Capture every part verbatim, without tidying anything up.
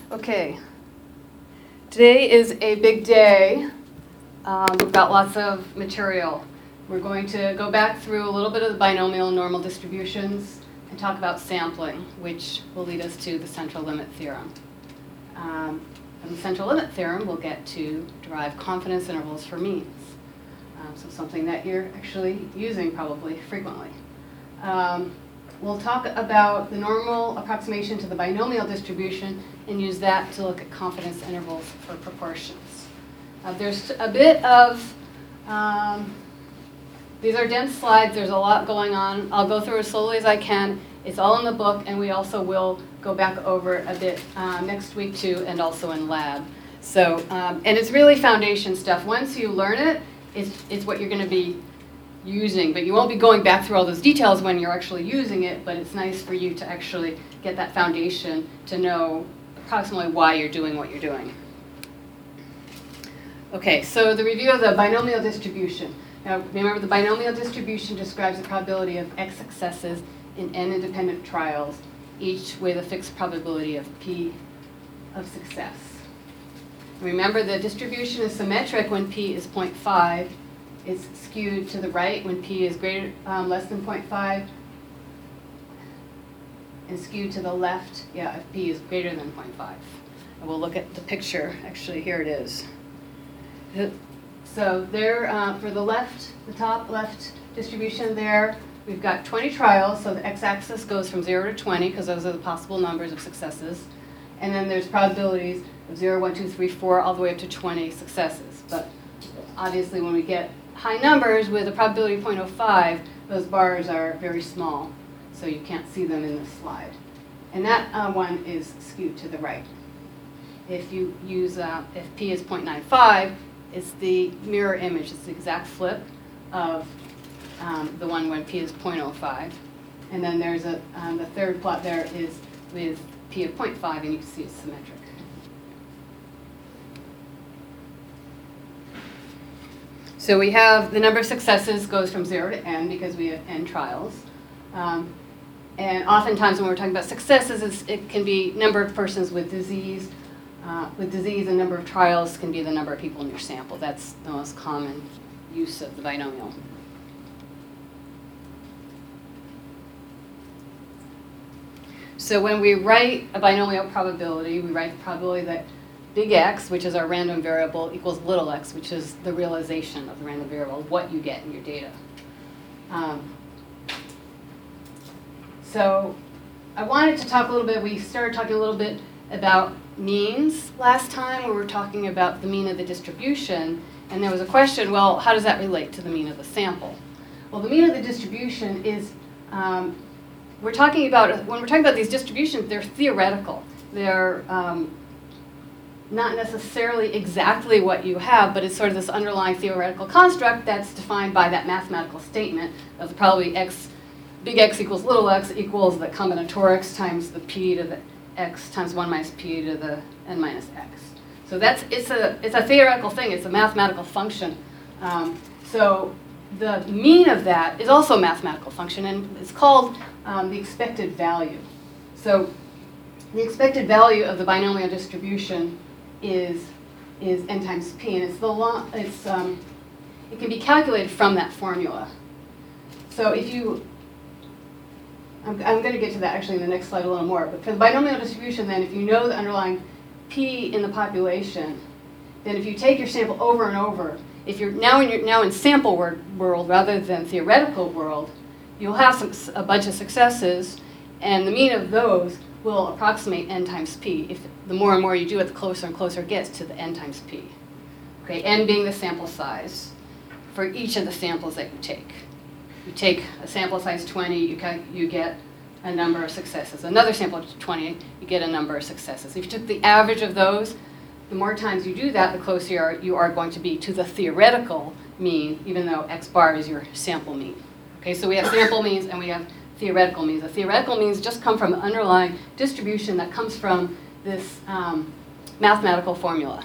Okay, today is a big day. Um, we've got lots of material. We're going to go back through a little bit of the binomial and normal distributions and talk about sampling, which will lead us to the central limit theorem. Um, from the central limit theorem, we'll get to derive confidence intervals for means. Um, so something that you're actually using probably frequently. Um, we'll talk about the normal approximation to the binomial distribution and use that to look at confidence intervals for proportions. Uh, there's a bit of, um, these are dense slides, there's a lot going on. I'll go through as slowly as I can. It's all in the book, and we also will go back over a bit uh, next week too, and also in lab. So, um, and it's really foundation stuff. Once you learn it, it's, it's what you're going to be using, but you won't be going back through all those details when you're actually using it, but it's nice for you to actually get that foundation to know approximately why you're doing what you're doing. Okay, so the review of the binomial distribution. Now, remember, the binomial distribution describes the probability of x successes in n independent trials, each with a fixed probability of p of success. Remember, the distribution is symmetric when p is zero point five. It's skewed to the right when p is greater, um, less than zero point five, and skewed to the left, yeah, if p is greater than zero point five. And we'll look at the picture. Actually, here it is. So there, uh, for the left, the top left distribution there, we've got twenty trials, so the x-axis goes from zero to twenty, because those are the possible numbers of successes. And then there's probabilities of zero, one, two, three, four, all the way up to twenty successes. But obviously when we get high numbers with a probability of zero point zero five, those bars are very small, so you can't see them in this slide. And that uh, one is skewed to the right. If you use, uh, if p is zero point nine five, it's the mirror image. It's the exact flip of um, the one when p is zero point zero five. And then there's a, um, the third plot there is with p of zero point five, and you can see it's symmetric. So we have the number of successes goes from zero to n because we have n trials. Um, and oftentimes when we're talking about successes, it's, it can be number of persons with disease. Uh, with disease, the number of trials can be the number of people in your sample. That's the most common use of the binomial. So when we write a binomial probability, we write the probability that big X, which is our random variable, equals little x, which is the realization of the random variable, what you get in your data. Um, so I wanted to talk a little bit, we started talking a little bit about means last time, where we were talking about the mean of the distribution, and there was a question, well, how does that relate to the mean of the sample? Well, the mean of the distribution is, um, we're talking about, when we're talking about these distributions, they're theoretical. They're um, not necessarily exactly what you have, but it's sort of this underlying theoretical construct that's defined by that mathematical statement of the probability x, big X equals little x equals the combinatorics times the p to the x times one minus p to the n minus x. So that's, it's a, it's a theoretical thing, it's a mathematical function. Um, so the mean of that is also a mathematical function, and it's called um, the expected value. So the expected value of the binomial distribution is, is n times p, and it's the long, it's, um, it can be calculated from that formula. So if you, I'm, I'm going to get to that actually in the next slide a little more, but for the binomial distribution then, if you know the underlying p in the population, then if you take your sample over and over, if you're now in, your, now in sample word, world rather than theoretical world, you'll have some, a bunch of successes, and the mean of those will approximate n times p. If the more and more you do it, the closer and closer it gets to the n times p. Okay, n being the sample size for each of the samples that you take. You take a sample size twenty, you, you get a number of successes. Another sample twenty, you get a number of successes. If you took the average of those, the more times you do that, the closer you are, you are going to be to the theoretical mean, even though x bar is your sample mean. Okay, so we have sample means and we have theoretical means. The theoretical means just come from the underlying distribution that comes from this um, mathematical formula.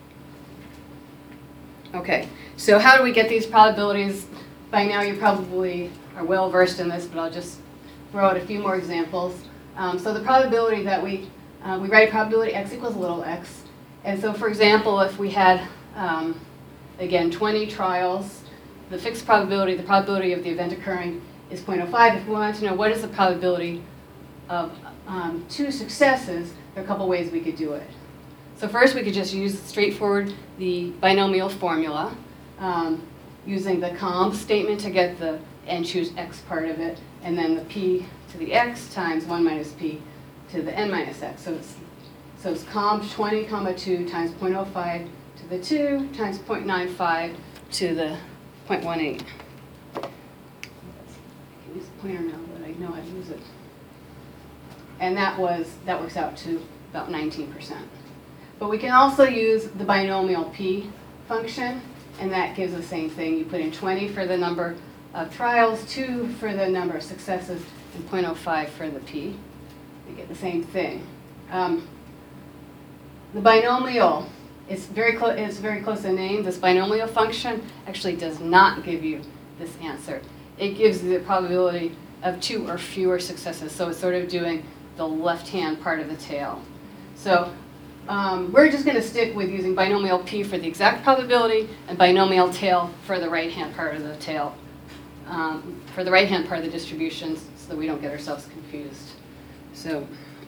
Okay, so how do we get these probabilities? By now you probably are well versed in this, but I'll just throw out a few more examples. Um, so the probability that we uh, we write probability x equals little x. And so, for example, if we had, um, again, twenty trials, the fixed probability, the probability of the event occurring is zero point zero five. If we wanted to know what is the probability of um, two successes, there are a couple ways we could do it. So first, we could just use straightforward the binomial formula, um, using the comb statement to get the n choose x part of it, and then the p to the x times one minus p to the n minus x. So it's so it's comb twenty comma two times zero point zero five to the two times zero point nine five to the zero point one eight. I can use the pointer now, but I know how to use it. And that was that works out to about nineteen percent. But we can also use the binomial p function, and that gives the same thing. You put in twenty for the number of trials, two for the number of successes, and zero point zero five for the p. You get the same thing. Um, the binomial is very close. It's very close in name. This binomial function actually does not give you this answer. It gives you the probability of two or fewer successes. So it's sort of doing the left-hand part of the tail. So um, we're just going to stick with using binomial p for the exact probability and binomial tail for the right-hand part of the tail, um, for the right-hand part of the distributions, so that we don't get ourselves confused. So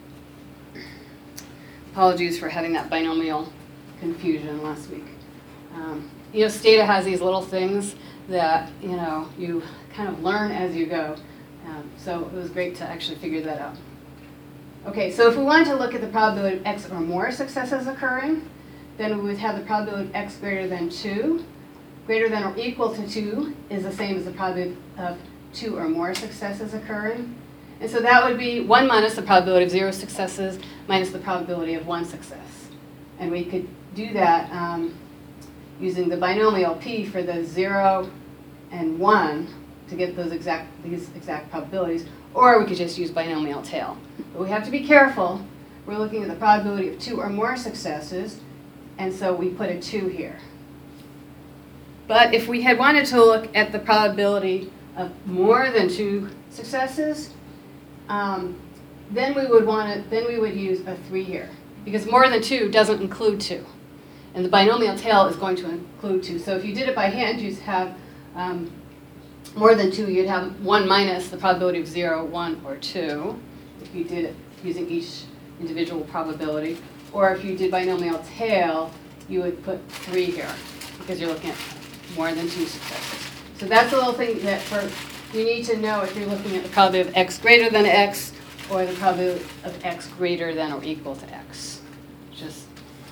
apologies for having that binomial confusion last week. Um, you know, Stata has these little things that, you know, you kind of learn as you go. Um, so it was great to actually figure that out. Okay, so if we wanted to look at the probability of x or more successes occurring, then we would have the probability of x greater than two. Greater than or equal to two is the same as the probability of two or more successes occurring. And so that would be one minus the probability of zero successes minus the probability of one success. And we could do that um, using the binomial p for the zero and one to get those exact, these exact probabilities, or we could just use binomial tail. But we have to be careful. We're looking at the probability of two or more successes, and so we put a two here. But if we had wanted to look at the probability of more than two successes, um, then we would want to, then we would use a three here, because more than two doesn't include two, and the binomial tail is going to include two. So if you did it by hand, you'd have um, more than two, you'd have one minus the probability of zero, one, or two, if you did it using each individual probability. Or if you did binomial tail, you would put three here, because you're looking at more than two successes. So that's a little thing that for you need to know if you're looking at the probability of x greater than x, or the probability of x greater than or equal to x. Just.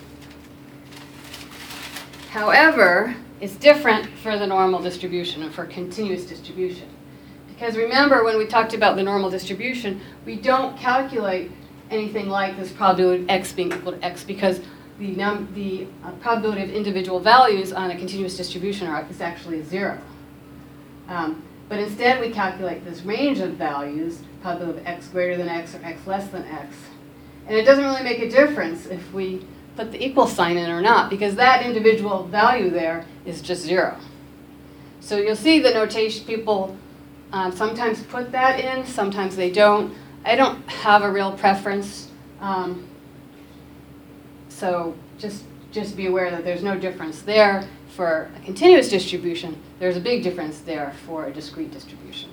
However, it's different for the normal distribution and for continuous distribution. Because remember, when we talked about the normal distribution, we don't calculate anything like this probability of x being equal to x, because the, num the uh, probability of individual values on a continuous distribution are, is actually zero. Um, but instead, we calculate this range of values, probability of x greater than x or x less than x. And it doesn't really make a difference if we put the equal sign in or not, because that individual value there is just zero. So you'll see the notation, people um, sometimes put that in, sometimes they don't. I don't have a real preference, um, so just, just be aware that there's no difference there for a continuous distribution. There's a big difference there for a discrete distribution.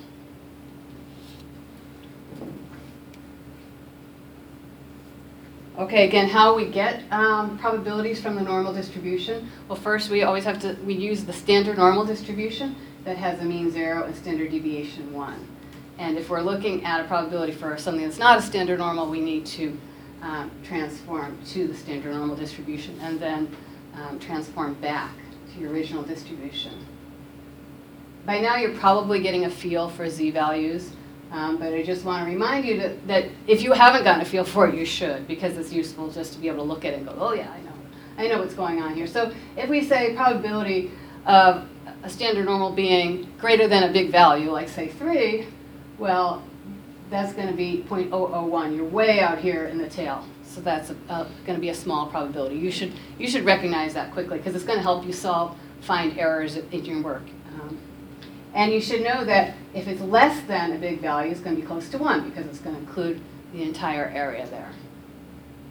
Okay, again, how we get um, probabilities from the normal distribution. Well, first we always have to, we use the standard normal distribution that has a mean zero and standard deviation one. And if we're looking at a probability for something that's not a standard normal, we need to um, transform to the standard normal distribution and then um, transform back to your original distribution. By now you're probably getting a feel for z-values. Um, but I just want to remind you that, that if you haven't gotten a feel for it, you should, because it's useful just to be able to look at it and go, oh yeah, I know. I know what's going on here. So if we say probability of a standard normal being greater than a big value, like say three, well, that's going to be zero point zero zero one. You're way out here in the tail. So that's going to be a small probability. You should, you should recognize that quickly, because it's going to help you solve, find errors in your work. Um, And you should know that if it's less than a big value, it's going to be close to one, because it's going to include the entire area there.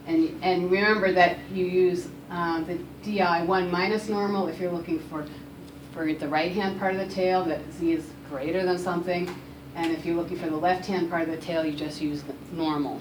And, and remember that you use uh, the D I one minus normal if you're looking for, for the right-hand part of the tail, that z is greater than something. And if you're looking for the left-hand part of the tail, you just use the normal.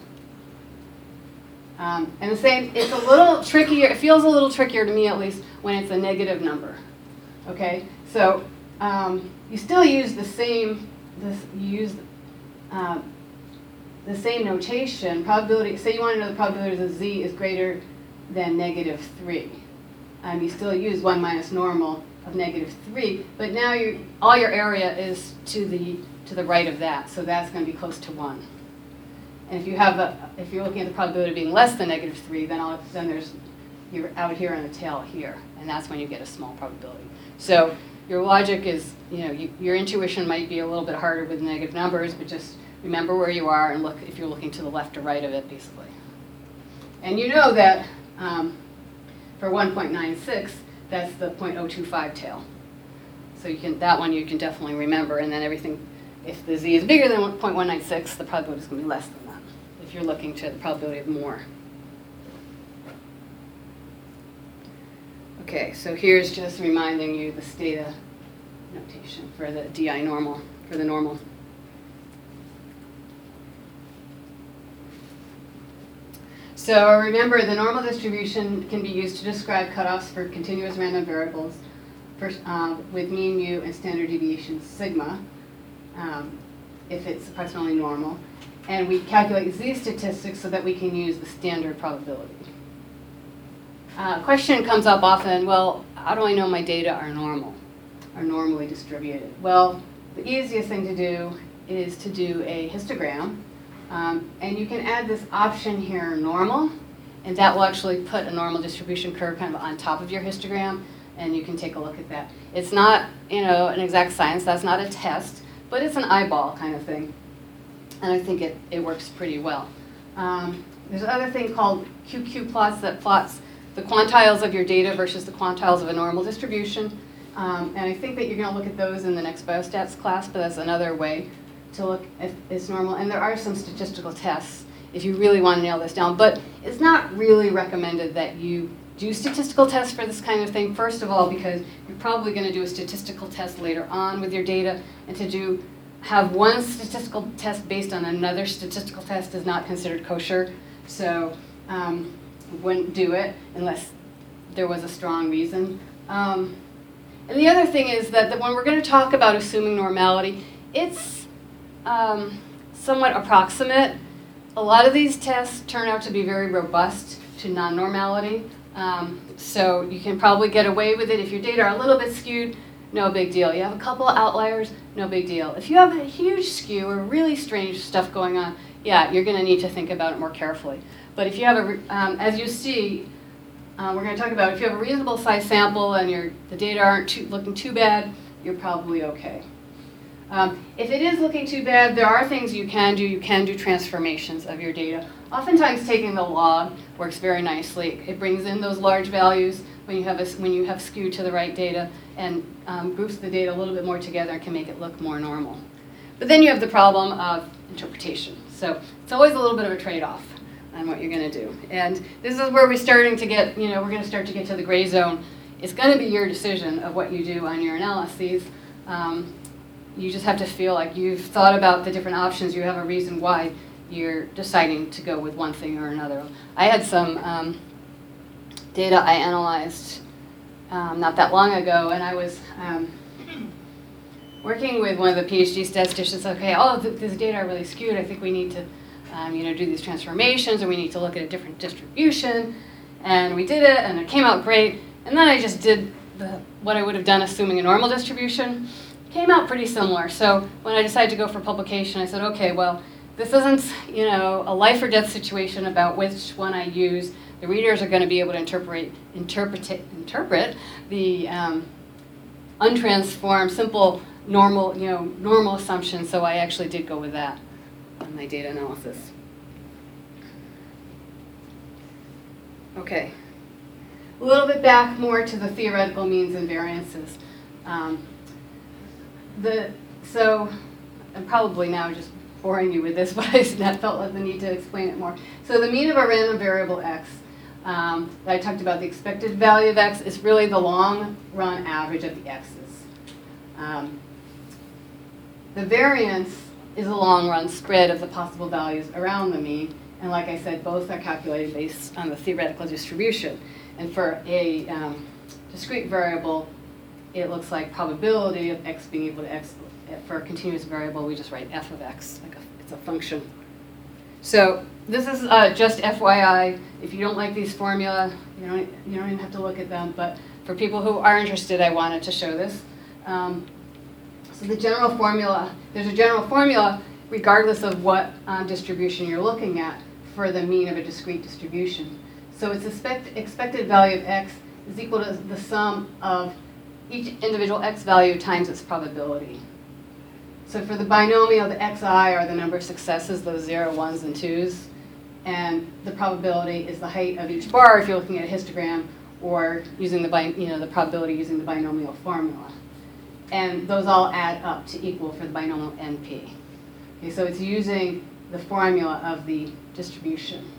Um, and the same, it's a little trickier, it feels a little trickier to me at least, when it's a negative number. Okay, so um, you still use the same, this, you use uh, the same notation, probability, say you want to know the probability that z is greater than negative three. Um, you still use one minus normal of negative three, but now you all your area is to the, to the right of that, so that's going to be close to one. And if you have a, if you're looking at the probability of being less than negative three, then, all, then there's, you're out here on the tail here, and that's when you get a small probability. So your logic is, you know, you, your intuition might be a little bit harder with negative numbers, but just remember where you are and look if you're looking to the left or right of it, basically. And you know that um, for one point nine six, that's the zero point zero two five tail. So you can, that one you can definitely remember, and then everything, if the z is bigger than zero point one nine six, the probability is going to be less than that, if you're looking to the probability of more. Okay, so here's just reminding you the stata notation for the D I normal, for the normal. So remember, the normal distribution can be used to describe cutoffs for continuous random variables for, um, with mean mu and standard deviation sigma, um, if it's approximately normal. And we calculate z statistics so that we can use the standard probability. Uh, question comes up often, well, how do I know my data are normal, are normally distributed? Well, the easiest thing to do is to do a histogram. Um, and you can add this option here, normal, and that will actually put a normal distribution curve kind of on top of your histogram, and you can take a look at that. It's not, you know, an exact science, that's not a test, but it's an eyeball kind of thing. And I think it, it works pretty well. Um, there's another thing called Q Q plots that plots the quantiles of your data versus the quantiles of a normal distribution. Um, and I think that you're going to look at those in the next biostats class, but that's another way to look if it's normal. And there are some statistical tests if you really want to nail this down. But it's not really recommended that you do statistical tests for this kind of thing. First of all, because you're probably going to do a statistical test later on with your data, and to do have one statistical test based on another statistical test is not considered kosher. So um, wouldn't do it unless there was a strong reason. Um, and the other thing is that, that when we're going to talk about assuming normality, it's um, somewhat approximate. A lot of these tests turn out to be very robust to non-normality. Um, so you can probably get away with it if your data are a little bit skewed. No big deal. You have a couple outliers, no big deal. If you have a huge skew or really strange stuff going on, yeah, you're going to need to think about it more carefully. But if you have a, um, as you see, uh, we're going to talk about if you have a reasonable size sample and your the data aren't too, looking too bad, you're probably okay. Um, if it is looking too bad, there are things you can do. You can do transformations of your data. Oftentimes, taking the log works very nicely. It brings in those large values when you have a, when you have skew to the right data, and um, groups the data a little bit more together and can make it look more normal. But then you have the problem of interpretation. So it's always a little bit of a trade-off on what you're going to do. And this is where we're starting to get, you know, we're going to start to get to the gray zone. It's going to be your decision of what you do on your analyses. Um, you just have to feel like you've thought about the different options. You have a reason why you're deciding to go with one thing or another. I had some um, data I analyzed um, not that long ago, and I was um, working with one of the PhD statisticians. Okay, oh, th this data are really skewed. I think we need to, um, you know, do these transformations, or we need to look at a different distribution. And we did it, and it came out great. And then I just did the, what I would have done assuming a normal distribution. It came out pretty similar. So when I decided to go for publication, I said, okay, well, this isn't, you know, a life or death situation about which one I use. The readers are going to be able to interpret, interpret, interpret the um, untransformed, simple, normal, you know, normal assumptions. So I actually did go with that on my data analysis. Okay, a little bit back more to the theoretical means and variances. Um, the so, and probably now just boring you with this, but I felt like the need to explain it more. So the mean of a random variable x, um, that I talked about, the expected value of x, is really the long run average of the x's. Um, the variance is a long run spread of the possible values around the mean, and like I said, both are calculated based on the theoretical distribution. And for a um, discrete variable, it looks like probability of x being equal to x. For a continuous variable, we just write f of x, like a, it's a function. So this is uh, just F Y I. If you don't like these formula, you don't, you don't even have to look at them. But for people who are interested, I wanted to show this. Um, so the general formula, there's a general formula regardless of what um, distribution you're looking at for the mean of a discrete distribution. So its expect, expected value of x is equal to the sum of each individual x value times its probability. So for the binomial, the xi are the number of successes, those zero, ones, and twos. And the probability is the height of each bar if you're looking at a histogram, or using the, bi you know, the probability using the binomial formula. And those all add up to equal for the binomial N P. Okay, so it's using the formula of the distribution.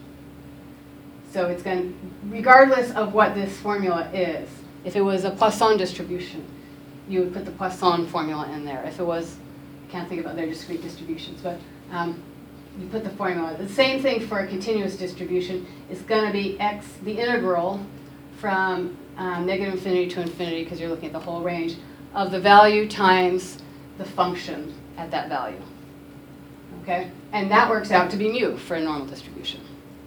So it's going to, regardless of what this formula is, if it was a Poisson distribution, you would put the Poisson formula in there. If it was, I can't think about their discrete distributions, but um, you put the formula. The same thing for a continuous distribution. It's going to be x, the integral from um, negative infinity to infinity, because you're looking at the whole range, of the value times the function at that value. Okay? And that works out to be mu for a normal distribution.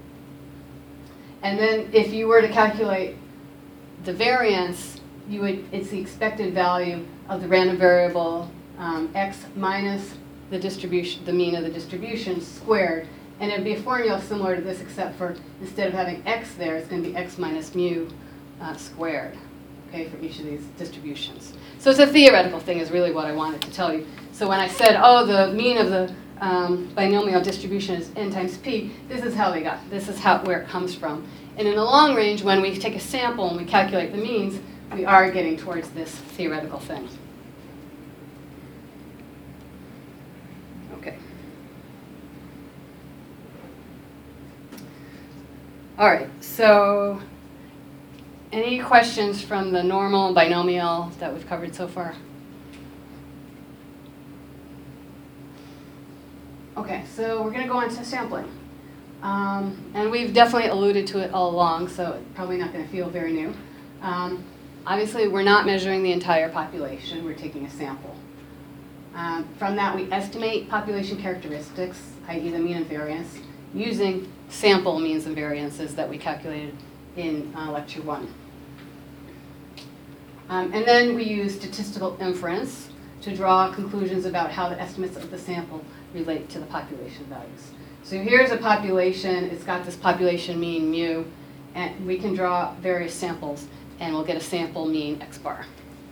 And then if you were to calculate the variance, you would, it's the expected value of the random variable um, x minus the distribution, the mean of the distribution squared. And it would be a formula similar to this, except for instead of having x there, it's going to be x minus mu uh, squared, okay, for each of these distributions. So it's a theoretical thing is really what I wanted to tell you. So when I said, oh, the mean of the um, binomial distribution is n times p, this is how they got, this is how, where it comes from. And in the long range, when we take a sample and we calculate the means, we are getting towards this theoretical thing. Okay. All right, so any questions from the normal binomial that we've covered so far? Okay, so we're going to go on to sampling. Um, and we've definitely alluded to it all along, so it's probably not going to feel very new. Um, obviously, we're not measuring the entire population. We're taking a sample. Um, from that, we estimate population characteristics, that is the mean and variance, using sample means and variances that we calculated in uh, lecture one. Um, and then we use statistical inference to draw conclusions about how the estimates of the sample relate to the population values. So here's a population, it's got this population mean mu, and we can draw various samples, and we'll get a sample mean x bar.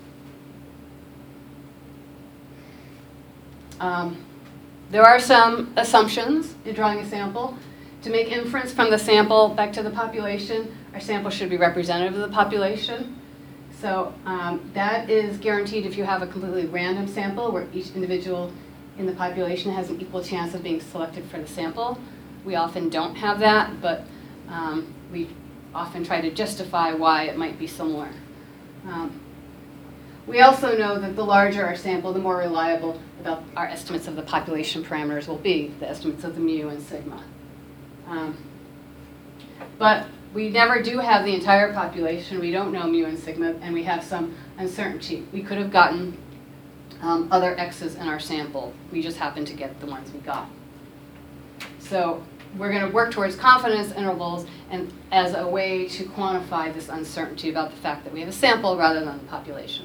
Um, there are some assumptions in drawing a sample. To make inference from the sample back to the population, our sample should be representative of the population. So um, that is guaranteed if you have a completely random sample where each individual in the population has an equal chance of being selected for the sample. We often don't have that, but um, we often try to justify why it might be similar. Um, we also know that the larger our sample, the more reliable about our estimates of the population parameters will be, the estimates of the mu and sigma. Um, but we never do have the entire population. We don't know mu and sigma, and we have some uncertainty. We could have gotten um, other x's in our sample. We just happened to get the ones we got. So we're going to work towards confidence intervals and as a way to quantify this uncertainty about the fact that we have a sample rather than the population.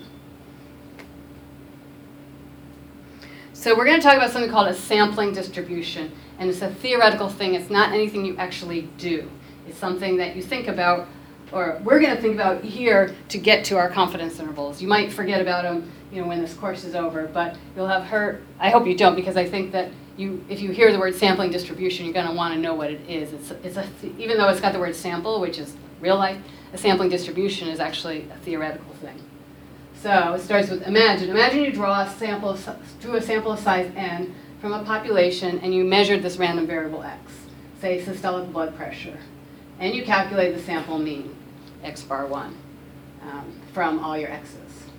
So we're going to talk about something called a sampling distribution, and it's a theoretical thing. It's not anything you actually do. It's something that you think about, or we're going to think about here to get to our confidence intervals. You might forget about them, you know, when this course is over, but you'll have heard. I hope you don't, because I think that you, if you hear the word sampling distribution, you're going to want to know what it is. It's, it's a, even though it's got the word sample, which is real life, a sampling distribution is actually a theoretical thing. So it starts with imagine. Imagine you draw a sample, drew a sample of size n from a population and you measured this random variable x, say systolic blood pressure, and you calculate the sample mean, x bar one, um, from all your x's.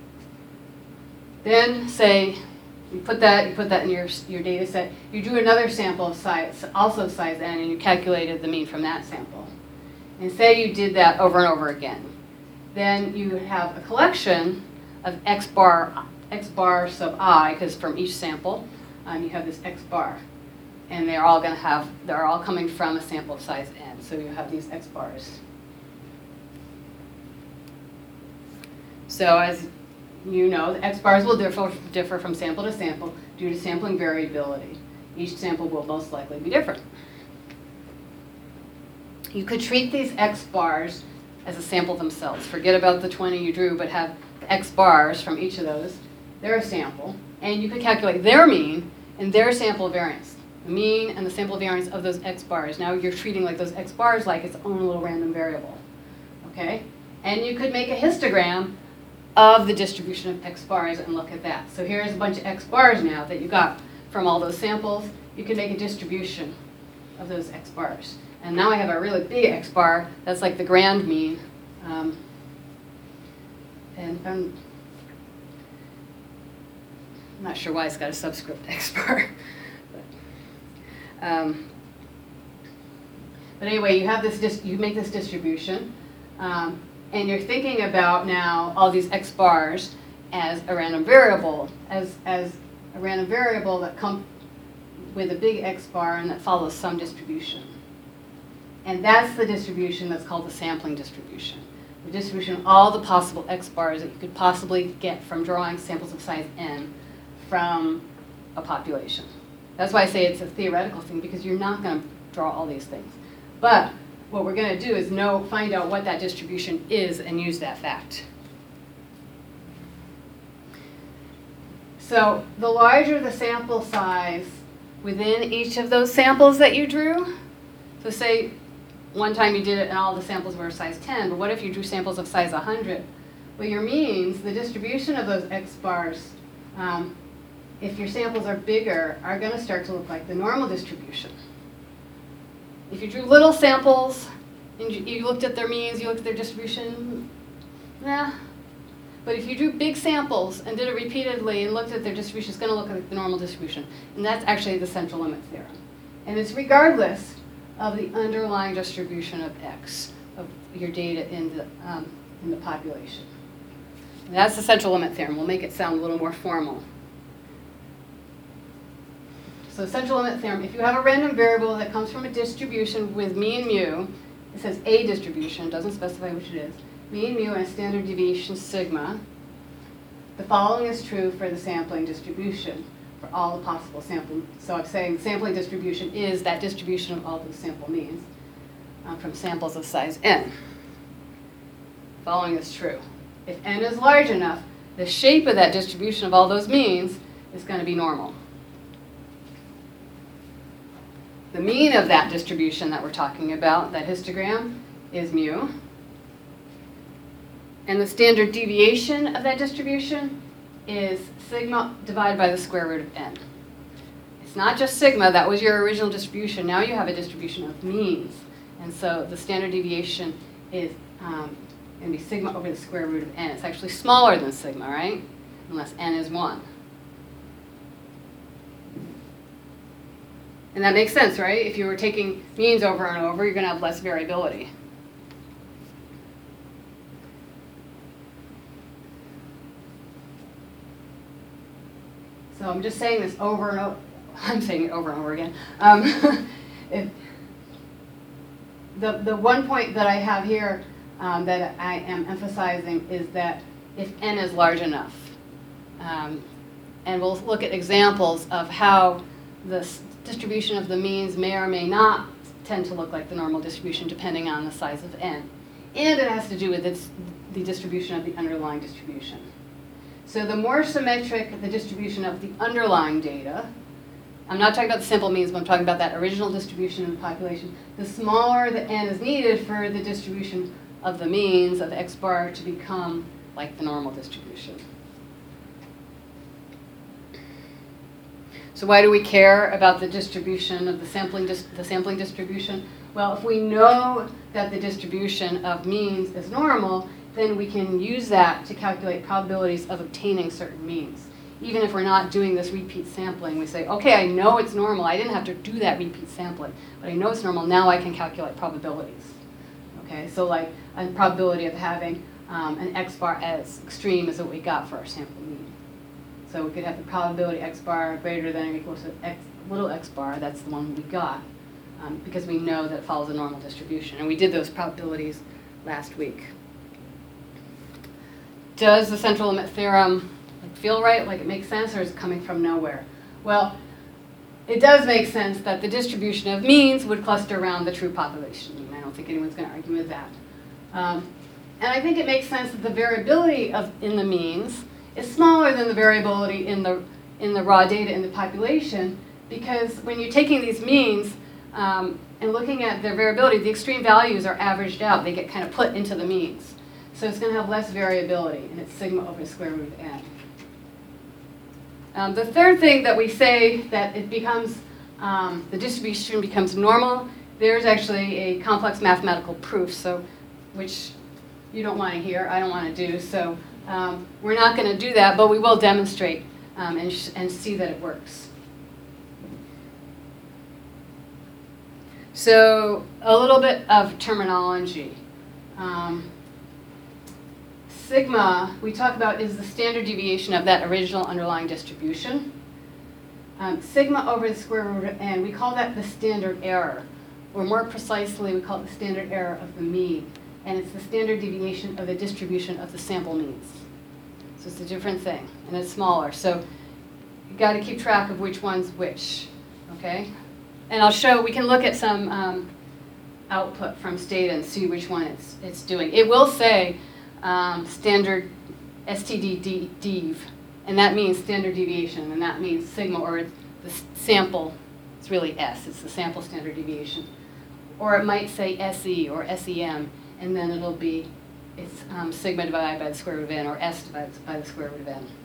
Then say you put that, you put that in your, your data set, you drew another sample of size, also of size n, and you calculated the mean from that sample. And say you did that over and over again. Then you have a collection of x bar, x bar sub I, because from each sample, um, you have this x bar. And they're all going to have, they're all coming from a sample of size n. So you have these x bars. So as you know, the x bars will differ, differ from sample to sample due to sampling variability. Each sample will most likely be different. You could treat these x bars as a sample themselves. Forget about the twenty you drew, but have the x bars from each of those. They're a sample. And you could calculate their mean and their sample variance. The mean and the sample variance of those x bars. Now you're treating like those x bars like its own little random variable. Okay? And you could make a histogram of the distribution of x bars and look at that. So here's a bunch of x bars now that you got from all those samples. You can make a distribution of those x bars. And now I have a really big x bar that's like the grand mean. Um, and I'm not sure why it's got a subscript x bar. but, um, but anyway, you have this, dis you make this distribution. Um, And you're thinking about now all these x bars as a random variable, as, as a random variable that comes with a big x bar and that follows some distribution. And that's the distribution that's called the sampling distribution. The distribution of all the possible x bars that you could possibly get from drawing samples of size n from a population. That's why I say it's a theoretical thing, because you're not going to draw all these things. But what we're going to do is know, find out what that distribution is and use that fact. So the larger the sample size within each of those samples that you drew, so say one time you did it and all the samples were size ten, but what if you drew samples of size one hundred? Well, your means, the distribution of those x bars, um, if your samples are bigger, are going to start to look like the normal distribution. If you drew little samples and you, you looked at their means, you looked at their distribution, nah. But if you drew big samples and did it repeatedly and looked at their distribution, it's going to look like the normal distribution. And that's actually the central limit theorem. And it's regardless of the underlying distribution of x, of your data in the, um, in the population. And that's the central limit theorem. We'll make it sound a little more formal. So central limit theorem, if you have a random variable that comes from a distribution with mean mu, it says a distribution, doesn't specify which it is, mean mu and a standard deviation sigma, the following is true for the sampling distribution for all the possible sampling. So I'm saying the sampling distribution is that distribution of all those sample means uh, from samples of size n. The following is true. If n is large enough, the shape of that distribution of all those means is going to be normal. The mean of that distribution that we're talking about, that histogram, is mu. And the standard deviation of that distribution is sigma divided by the square root of n. It's not just sigma, that was your original distribution. Now you have a distribution of means. And so the standard deviation is um, going to be sigma over the square root of n. It's actually smaller than sigma, right? Unless n is one. And that makes sense, right? If you were taking means over and over, you're going to have less variability. So I'm just saying this over and over. I'm saying it over and over again. Um, if the, the one point that I have here um, that I am emphasizing is that if n is large enough, um, and we'll look at examples of how this distribution of the means may or may not tend to look like the normal distribution depending on the size of n. And it has to do with its, the distribution of the underlying distribution. So the more symmetric the distribution of the underlying data, I'm not talking about the simple means, but I'm talking about that original distribution in the population, the smaller the n is needed for the distribution of the means of x bar to become like the normal distribution. So why do we care about the distribution of the sampling, dis the sampling distribution? Well, if we know that the distribution of means is normal, then we can use that to calculate probabilities of obtaining certain means. Even if we're not doing this repeat sampling, we say, okay, I know it's normal. I didn't have to do that repeat sampling, but I know it's normal. Now I can calculate probabilities. Okay, so like a probability of having um, an x bar as extreme is what we got for our sample mean. So we could have the probability x bar greater than or equal to x, little x bar. That's the one we got um, because we know that it follows a normal distribution. And we did those probabilities last week. Does the central limit theorem like, feel right, like it makes sense, or is it coming from nowhere? Well, it does make sense that the distribution of means would cluster around the true population mean. I don't think anyone's going to argue with that. Um, and I think it makes sense that the variability of, in the means is smaller than the variability in the, in the raw data in the population, because when you're taking these means um, and looking at their variability, the extreme values are averaged out. They get kind of put into the means. So it's going to have less variability, and it's sigma over the square root of n. Um, the third thing that we say that it becomes, um, the distribution becomes normal, there's actually a complex mathematical proof, so which you don't want to hear, I don't want to do. So um, we're not going to do that, but we will demonstrate um, and, sh and see that it works. So a little bit of terminology. Um, Sigma, we talk about, is the standard deviation of that original underlying distribution. Um, sigma over the square root of n, we call that the standard error. Or more precisely, we call it the standard error of the mean. And it's the standard deviation of the distribution of the sample means. So it's a different thing, and it's smaller. So you've got to keep track of which one's which, okay? And I'll show, we can look at some um, output from Stata and see which one it's, it's doing. It will say, Um, standard S T D dev, and that means standard deviation, and that means sigma, or the sample, it's really S, it's the sample standard deviation. Or it might say S E or S E M, and then it'll be, it's um, sigma divided by the square root of n, or S divided by the square root of n.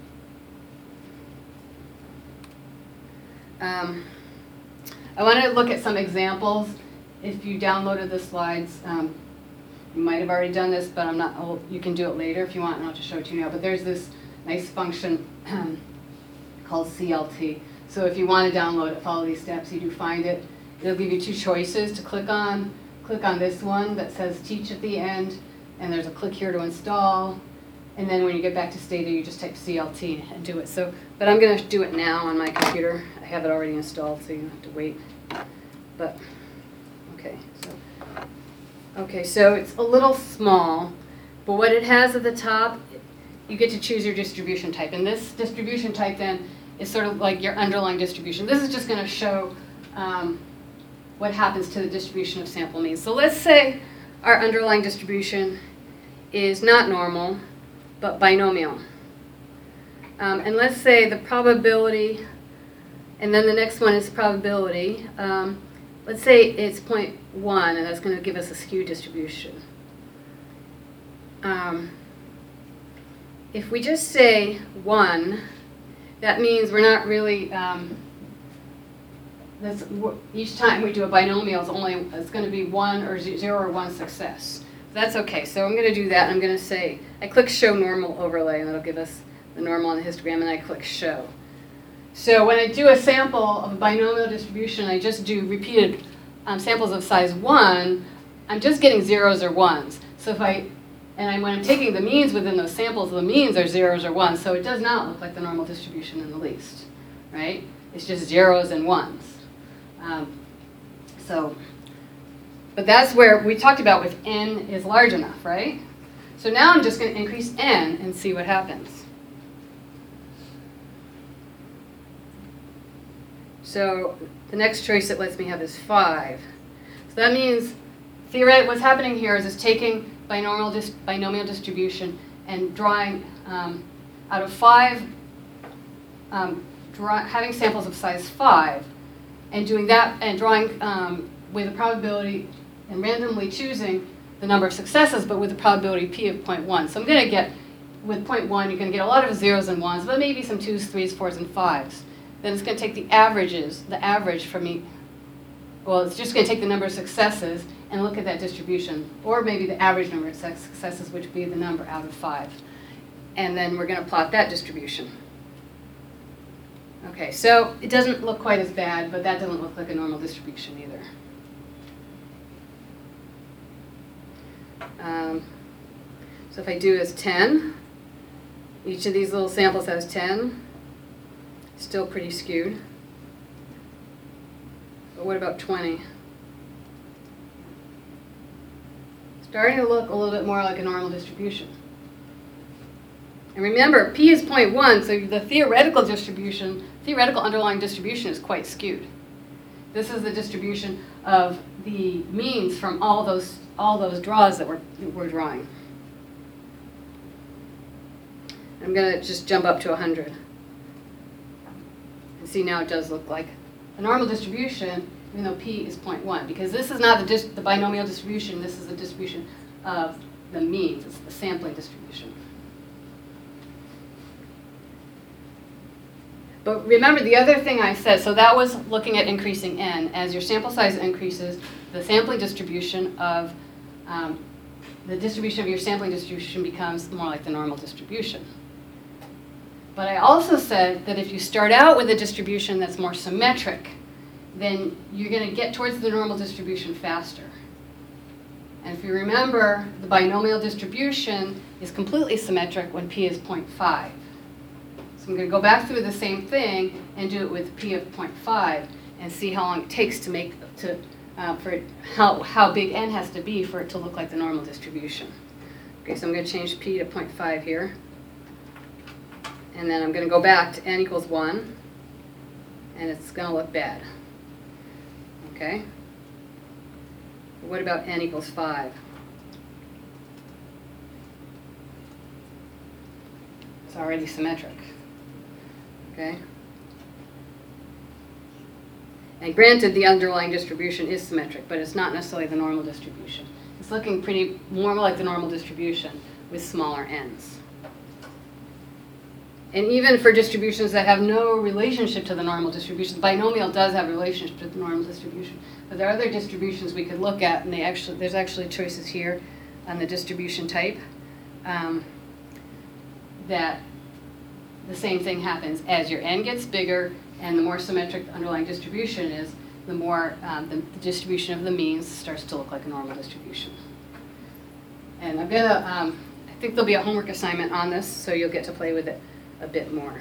Um, I want to look at some examples. If you downloaded the slides, um, you might have already done this, but I'm not, oh, you can do it later if you want, and I'll just show it to you now. But there's this nice function um, called C L T. So if you want to download it, follow these steps, you do find it. It'll give you two choices to click on. Click on this one that says teach at the end, and there's a click here to install. And then when you get back to Stata, you just type C L T and do it. So, but I'm going to do it now on my computer. I have it already installed, so you don't have to wait. But, okay, so. Okay, so it's a little small, but what it has at the top, you get to choose your distribution type. And this distribution type then is sort of like your underlying distribution. This is just going to show um, what happens to the distribution of sample means. So let's say our underlying distribution is not normal, but binomial. Um, and let's say the probability, and then the next one is probability. Um, let's say it's zero point one, and that's going to give us a skew distribution. Um, if we just say one, that means we're not really, um, that's, each time we do a binomial, it's only, it's going to be one or zero or one success. That's okay, so I'm going to do that. I'm going to say, I click show normal overlay, and that'll give us the normal and the histogram, and I click show. So when I do a sample of a binomial distribution, I just do repeated um, samples of size one, I'm just getting zeros or ones. So if I, and I, when I'm taking the means within those samples, the means are zeros or ones, so it does not look like the normal distribution in the least, right? It's just zeros and ones. Um, so, but that's where we talked about with n is large enough, right? So now I'm just going to increase n and see what happens. So the next choice it lets me have is five. So that means, theoretically, what's happening here is it's taking binomial, dis binomial distribution and drawing um, out of five, um, draw having samples of size five, and doing that, and drawing um, with a probability, and randomly choosing the number of successes, but with a probability p of zero point one. So I'm going to get, with zero point one, you're going to get a lot of zeros and ones, but maybe some twos, threes, fours, and fives. then it's going to take the averages, the average from each, well, it's just going to take the number of successes and look at that distribution, or maybe the average number of successes, which would be the number out of five. And then we're going to plot that distribution. Okay, so it doesn't look quite as bad, but that doesn't look like a normal distribution either. Um, so if I do as ten, each of these little samples has ten, still pretty skewed. But what about twenty? Starting to look a little bit more like a normal distribution. And remember, p is zero point one, so the theoretical distribution, theoretical underlying distribution is quite skewed. This is the distribution of the means from all those all those draws that we're, we're drawing. I'm going to just jump up to one hundred. And see, now it does look like a normal distribution, even though p is zero point one, because this is not the, dis the binomial distribution, this is the distribution of the means, it's the sampling distribution. But remember the other thing I said, so that was looking at increasing n. As your sample size increases, the sampling distribution of, um, the distribution of your sampling distribution becomes more like the normal distribution. But I also said that if you start out with a distribution that's more symmetric, then you're going to get towards the normal distribution faster. And if you remember, the binomial distribution is completely symmetric when p is zero point five. So I'm going to go back through the same thing and do it with p of zero point five and see how long it takes to make to uh, for it, how how big n has to be for it to look like the normal distribution. Okay, so I'm going to change p to zero point five here, and then I'm going to go back to n equals one, and it's going to look bad. Okay. What about n equals five? It's already symmetric. Okay. And granted, the underlying distribution is symmetric, but it's not necessarily the normal distribution. It's looking pretty more like the normal distribution with smaller n's. And even for distributions that have no relationship to the normal distribution, binomial does have a relationship to the normal distribution. But there are other distributions we could look at, and they actually there's actually choices here on the distribution type um, that the same thing happens. As your n gets bigger and the more symmetric the underlying distribution is, the more um, the, the distribution of the means starts to look like a normal distribution. And I'm going to, um, I think there'll be a homework assignment on this, so you'll get to play with it a bit more.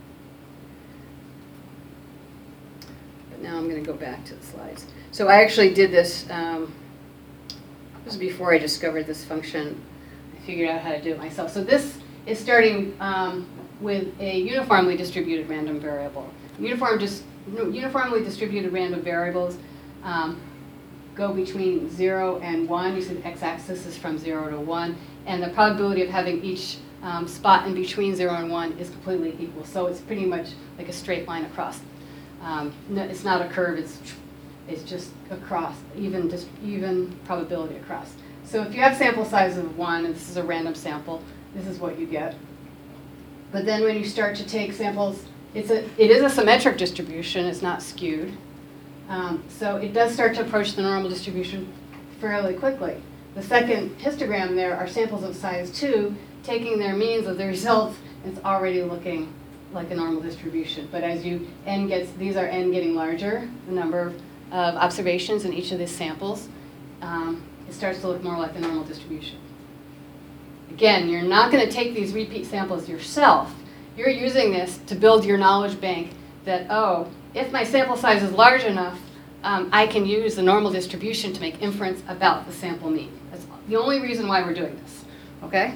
But now I'm going to go back to the slides. So I actually did this, um, this was before I discovered this function. I figured out how to do it myself. So this is starting um, with a uniformly distributed random variable. Uniform dis uniformly distributed random variables um, go between zero and one. You see the x-axis is from zero to one. And the probability of having each um, spot in between zero and one is completely equal. So it's pretty much like a straight line across. Um, no, it's not a curve, it's, it's just across, even, just even probability across. So if you have sample size of one, and this is a random sample, this is what you get. But then when you start to take samples, it's a, it is a symmetric distribution, it's not skewed. Um, so it does start to approach the normal distribution fairly quickly. The second histogram there are samples of size two, taking their means of the results, it's already looking like a normal distribution. But as you, n gets, these are n getting larger, the number of, of observations in each of these samples, um, it starts to look more like the normal distribution. Again, you're not going to take these repeat samples yourself. You're using this to build your knowledge bank that, oh, if my sample size is large enough, um, I can use the normal distribution to make inference about the sample mean. That's the only reason why we're doing this, okay?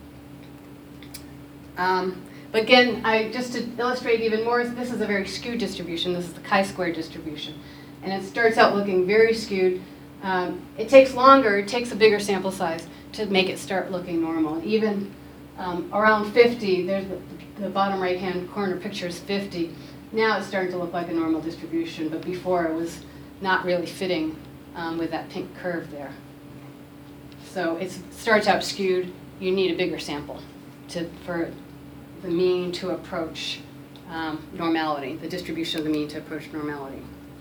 Um, but again, I, just to illustrate even more, this is a very skewed distribution. This is the chi-square distribution. And it starts out looking very skewed. Um, it takes longer, it takes a bigger sample size to make it start looking normal. And even um, around fifty, there's the, the bottom right-hand corner picture is fifty. Now it's starting to look like a normal distribution, but before it was not really fitting um, with that pink curve there. So it starts out skewed. You need a bigger sample to, for the mean to approach um, normality, the distribution of the mean to approach normality.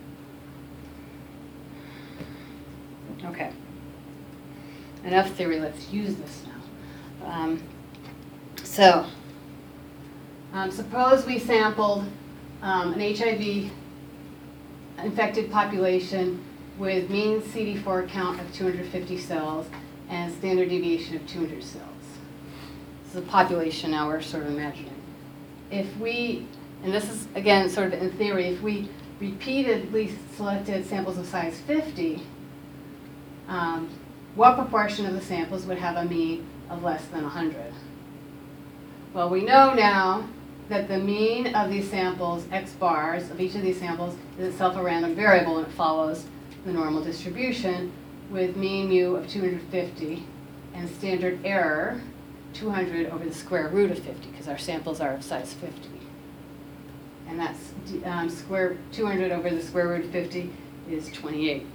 Okay. Enough theory, let's use this now. Um, so, um, suppose we sampled um, an H I V infected population with mean C D four count of two hundred fifty cells and standard deviation of two hundred cells. This is a population now we're sort of imagining. If we, and this is again sort of in theory, if we repeatedly selected samples of size fifty, um, what proportion of the samples would have a mean of less than one hundred? Well, we know now that the mean of these samples, x bars, of each of these samples is itself a random variable, and it follows the normal distribution with mean mu of two hundred fifty and standard error two hundred over the square root of fifty, because our samples are of size fifty. And that's um, square two hundred over the square root of fifty is twenty-eight.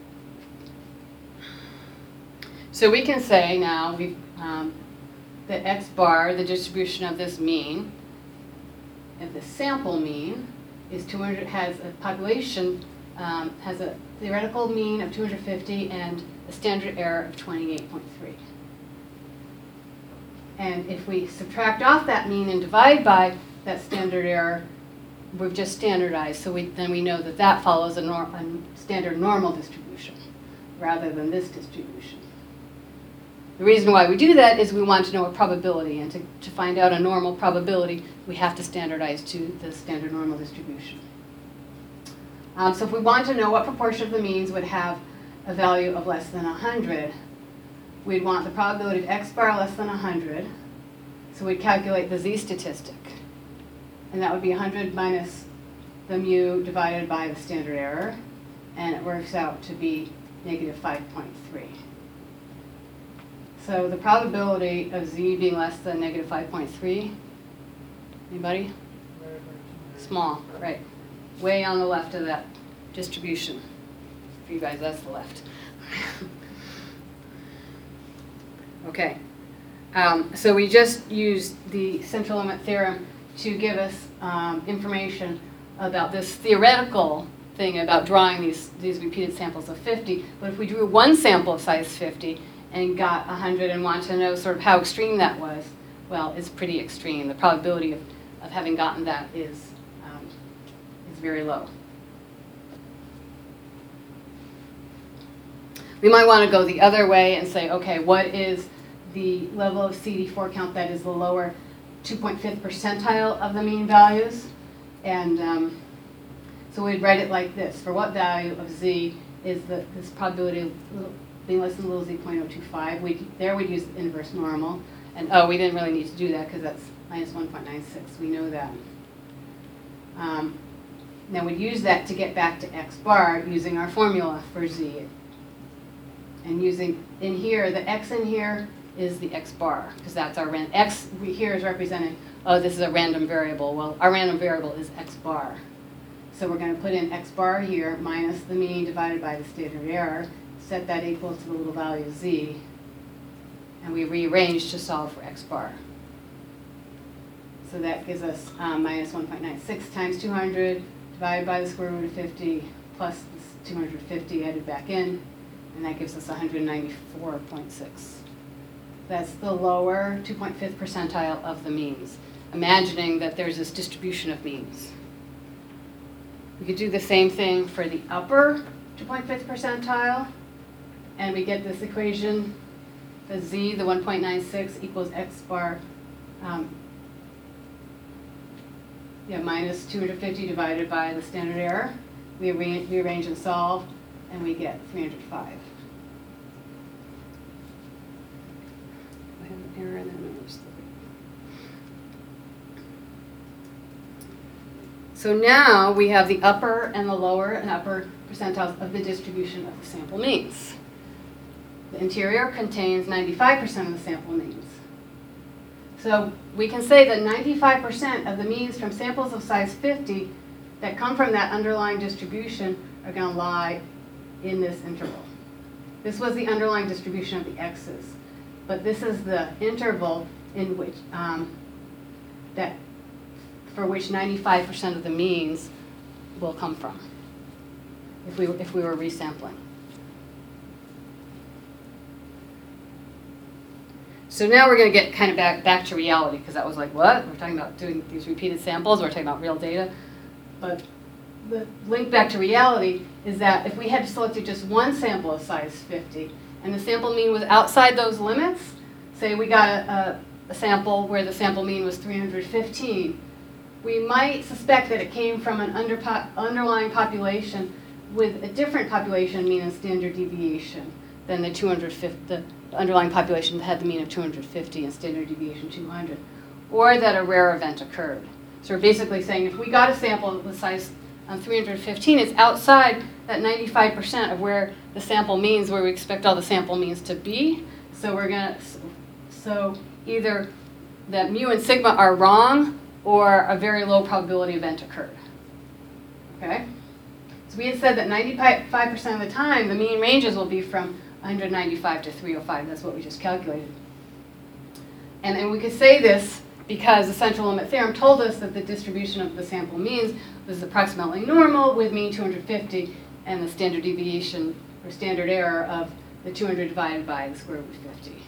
So we can say now we um, that x bar, the distribution of this mean, and the sample mean is two hundred, has a population, um, has a theoretical mean of two hundred fifty and a standard error of twenty-eight point three. And if we subtract off that mean and divide by that standard error, we've just standardized, so we, then we know that that follows a, nor a standard normal distribution rather than this distribution. The reason why we do that is we want to know a probability, and to, to find out a normal probability, we have to standardize to the standard normal distribution. Um, so if we want to know what proportion of the means would have a value of less than one hundred, we'd want the probability of x bar less than one hundred, so we'd calculate the z statistic. And that would be one hundred minus the mu divided by the standard error, and it works out to be negative five point three. So the probability of z being less than negative five point three, anybody? Small, right. Way on the left of that distribution. For you guys, that's the left. Okay. Um, so we just used the central limit theorem to give us um, information about this theoretical thing about drawing these, these repeated samples of fifty. But if we drew one sample of size fifty and got one hundred and want to know sort of how extreme that was, well, it's pretty extreme. The probability of, of having gotten that is, um, is very low. We might want to go the other way and say, okay, what is the level of C D four count that is the lower two point five percentile of the mean values? And um, so we'd write it like this. For what value of z is the, this probability of being less than little z zero point zero two five? We'd, there we'd use the inverse normal. And oh, we didn't really need to do that because that's minus one point nine six. We know that. Um, then we'd use that to get back to x bar using our formula for z. And using, in here, the x in here is the x bar, because that's our random. X here is representing, oh, this is a random variable. Well, our random variable is x bar. So we're going to put in x bar here minus the mean divided by the standard error, set that equal to the little value z, and we rearrange to solve for x bar. So that gives us um, minus one point nine six times two hundred divided by the square root of fifty plus this two hundred fifty added back in, and that gives us one hundred ninety-four point six. That's the lower two point five percentile of the means, imagining that there's this distribution of means. We could do the same thing for the upper two point five percentile, and we get this equation, the z, the one point nine six equals x bar, um, yeah, minus two hundred fifty divided by the standard error. We arrange, rearrange and solve, and we get three hundred five. I have an error in there. So now we have the upper and the lower and upper percentiles of the distribution of the sample means. The interior contains ninety-five percent of the sample means. So we can say that ninety-five percent of the means from samples of size fifty that come from that underlying distribution are going to lie in this interval. This was the underlying distribution of the x's, but this is the interval in which um, that for which ninety-five percent of the means will come from if we, if we were resampling. So now we're going to get kind of back, back to reality, because that was like, what? We're talking about doing these repeated samples, we're talking about real data. But the link back to reality is that if we had selected just one sample of size fifty, and the sample mean was outside those limits, say we got a, a, a sample where the sample mean was three hundred fifteen, we might suspect that it came from an under po underlying population with a different population mean and standard deviation than the two hundred fifty, the underlying population that had the mean of two hundred fifty and standard deviation two hundred, or that a rare event occurred. So we're basically saying if we got a sample with size um, three hundred fifteen, it's outside that ninety-five percent of where the sample means, where we expect all the sample means to be. So we're gonna, so either that mu and sigma are wrong, or a very low probability event occurred. Okay? So we had said that ninety-five percent of the time, the mean ranges will be from one hundred ninety-five to three oh five. That's what we just calculated. And, and we could say this because the central limit theorem told us that the distribution of the sample means was approximately normal with mean two hundred fifty and the standard deviation or standard error of the two hundred divided by the square root of fifty.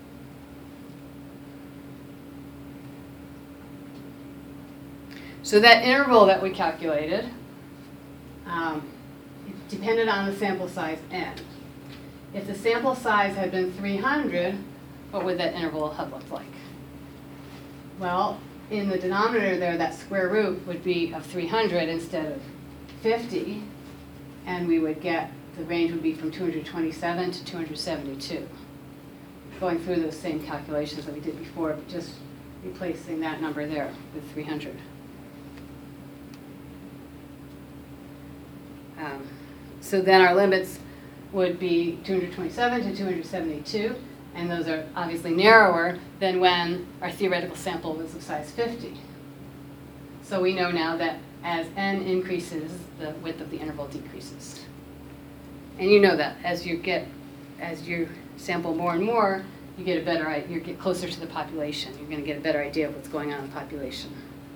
So that interval that we calculated um, depended on the sample size n. If the sample size had been three hundred, what would that interval have looked like? Well, in the denominator there, that square root would be of three hundred instead of fifty, and we would get, the range would be from two hundred twenty-seven to two hundred seventy-two. Going through those same calculations that we did before, but just replacing that number there with three hundred. Um, so then our limits would be two hundred twenty-seven to two hundred seventy-two, and those are obviously narrower than when our theoretical sample was of size fifty. So we know now that as n increases, the width of the interval decreases. And you know that as you get, as you sample more and more, you get a better, you get closer to the population. You're going to get a better idea of what's going on in the population.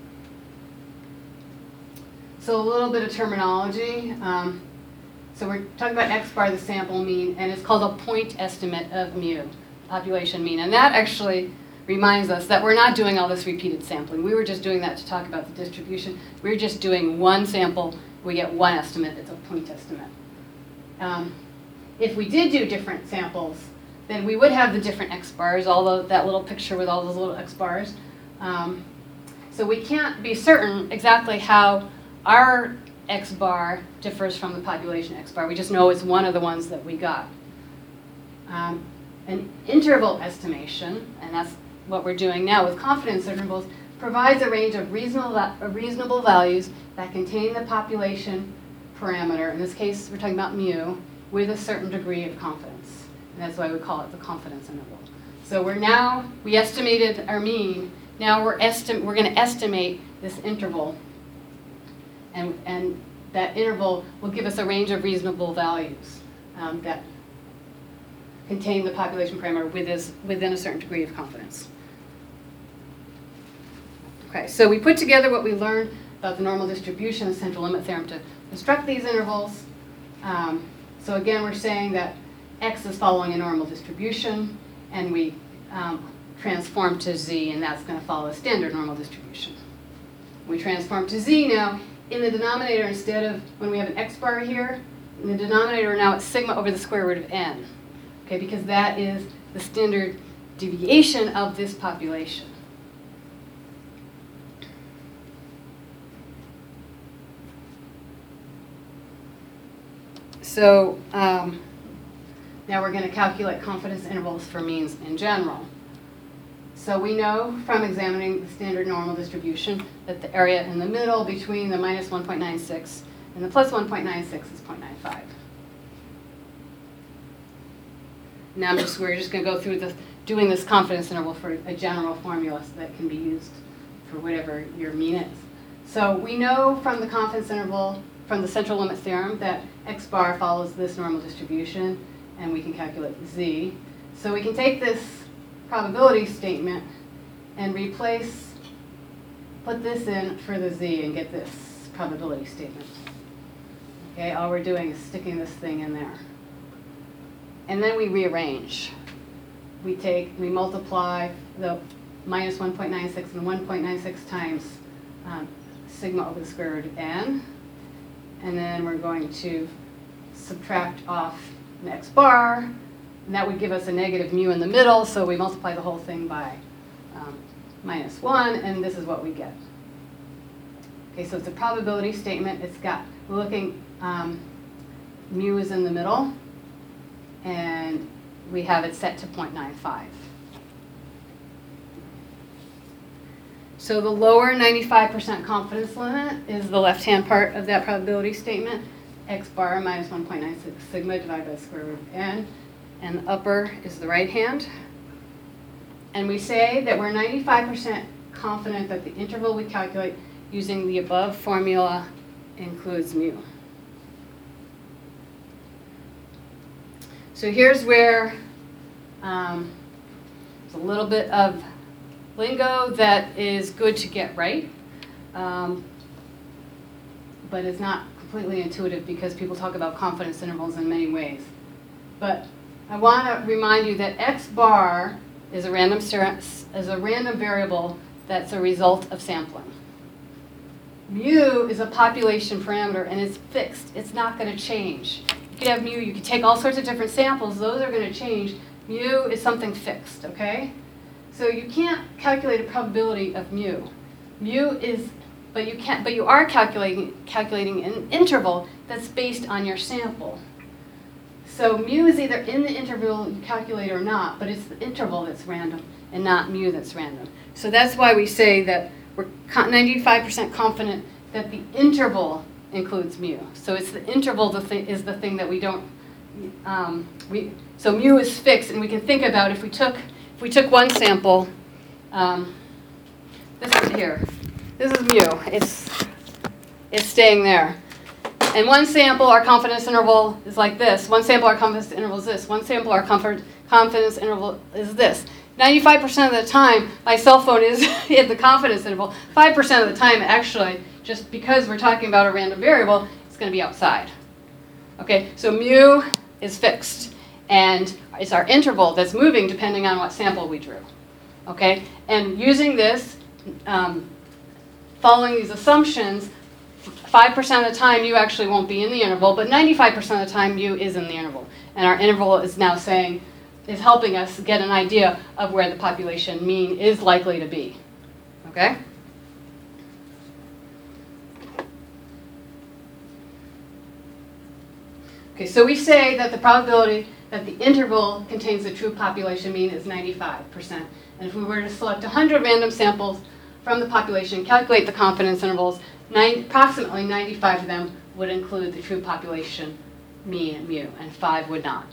So a little bit of terminology. Um, so we're talking about x bar, the sample mean, and it's called a point estimate of mu, population mean. And that actually reminds us that we're not doing all this repeated sampling. We were just doing that to talk about the distribution. We're just doing one sample, we get one estimate. It's a point estimate. Um, if we did do different samples, then we would have the different x bars, all the, that little picture with all those little x bars. Um, so we can't be certain exactly how our x bar differs from the population x bar. We just know it's one of the ones that we got. Um, an interval estimation, and that's what we're doing now with confidence intervals, provides a range of reasonable, uh, reasonable values that contain the population parameter. In this case, we're talking about mu, with a certain degree of confidence. And that's why we call it the confidence interval. So we're now, we estimated our mean. Now we're, esti we're going to estimate this interval. And, and that interval will give us a range of reasonable values um, that contain the population parameter with this, within a certain degree of confidence. Okay, so we put together what we learned about the normal distribution, the central limit theorem, to construct these intervals. Um, so again, we're saying that x is following a normal distribution, and we um, transform to z, and that's going to follow a standard normal distribution. We transform to z now. In the denominator, instead of, when we have an x bar here, in the denominator now it's sigma over the square root of n, okay, because that is the standard deviation of this population. So um, now we're going to calculate confidence intervals for means in general. So we know from examining the standard normal distribution that the area in the middle between the minus one point nine six and the plus one point nine six is zero point nine five. Now I'm just, we're just going to go through the, doing this confidence interval for a general formula that can be used for whatever your mean is. So we know from the confidence interval, from the central limit theorem, that x bar follows this normal distribution, and we can calculate z. So we can take this probability statement and replace put this in for the z and get this probability statement. Okay, all we're doing is sticking this thing in there. And then we rearrange. We take, we multiply the minus one point nine six and one point nine six times um, sigma over the square root of n. And then we're going to subtract off an x bar. And that would give us a negative mu in the middle, so we multiply the whole thing by um, minus one, and this is what we get. Okay, so it's a probability statement. It's got, we're looking, um, mu is in the middle, and we have it set to zero point nine five. So the lower ninety-five percent confidence limit is the left-hand part of that probability statement, x bar minus one point nine six sigma divided by the square root of n. And the upper is the right hand. And we say that we're ninety-five percent confident that the interval we calculate using the above formula includes mu. So here's where um, it's a little bit of lingo that is good to get right, um, but it's not completely intuitive because people talk about confidence intervals in many ways. But I want to remind you that x bar is a random is a random variable that's a result of sampling. Mu is a population parameter and it's fixed. It's not going to change. You could have mu. You could take all sorts of different samples. Those are going to change. Mu is something fixed. Okay, so you can't calculate a probability of mu. Mu is, but you can't. But you are calculating calculating an interval that's based on your sample. So mu is either in the interval you calculate or not, but it's the interval that's random and not mu that's random. So that's why we say that we're ninety-five percent confident that the interval includes mu. So it's the interval the th is the thing that we don't, um, we, so mu is fixed, and we can think about if we took, if we took one sample, um, this is here, this is mu, it's, it's staying there. And one sample, our confidence interval is like this. One sample, our confidence interval is this. One sample, our comfort, confidence interval is this. ninety-five percent of the time, my cell phone is in the confidence interval. five percent of the time, actually, just because we're talking about a random variable, it's going to be outside. Okay, so mu is fixed. And it's our interval that's moving depending on what sample we drew. Okay, and using this, um, following these assumptions, five percent of the time you actually won't be in the interval, but ninety-five percent of the time you is in the interval. And our interval is now saying, is helping us get an idea of where the population mean is likely to be. Okay? Okay, so we say that the probability that the interval contains the true population mean is ninety-five percent. And if we were to select one hundred random samples from the population, calculate the confidence intervals, nine, approximately ninety-five of them would include the true population mean and mu, and five would not.